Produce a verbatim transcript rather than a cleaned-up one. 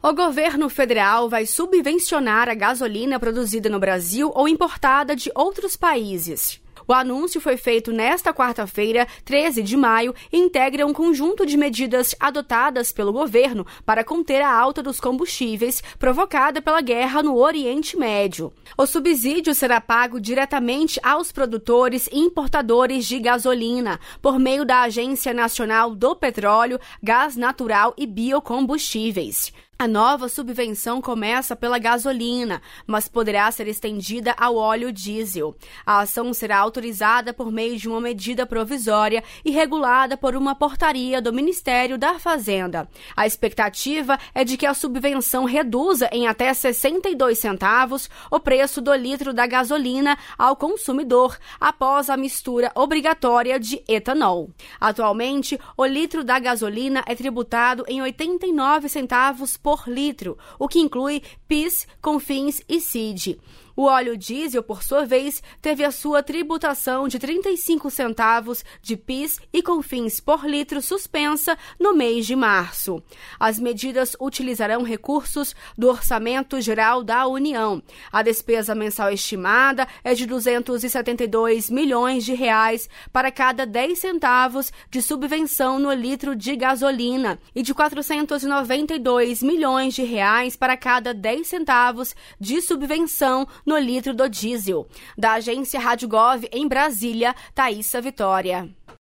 O governo federal vai subvencionar a gasolina produzida no Brasil ou importada de outros países. O anúncio foi feito nesta quarta-feira, treze de maio, e integra um conjunto de medidas adotadas pelo governo para conter a alta dos combustíveis provocada pela guerra no Oriente Médio. O subsídio será pago diretamente aos produtores e importadores de gasolina, por meio da Agência Nacional do Petróleo, Gás Natural e Biocombustíveis. A nova subvenção começa pela gasolina, mas poderá ser estendida ao óleo diesel. A ação será autorizada por meio de uma medida provisória e regulada por uma portaria do Ministério da Fazenda. A expectativa é de que a subvenção reduza em até sessenta e dois centavos o preço do litro da gasolina ao consumidor após a mistura obrigatória de etanol. Atualmente, o litro da gasolina é tributado em oitenta e nove centavos por por litro, o que inclui PIS, CONFINS e C I D. O óleo diesel, por sua vez, teve a sua tributação de trinta e cinco centavos de PIS e CONFINS por litro suspensa no mês de março. As medidas utilizarão recursos do Orçamento Geral da União. A despesa mensal estimada é de duzentos e setenta e dois milhões de reais para cada dez centavos de subvenção no litro de gasolina e de quatrocentos e noventa e dois milhões de reais para cada dez centavos de subvenção no litro do diesel. Da agência Rádio Gov em Brasília, Thaísa Vitória.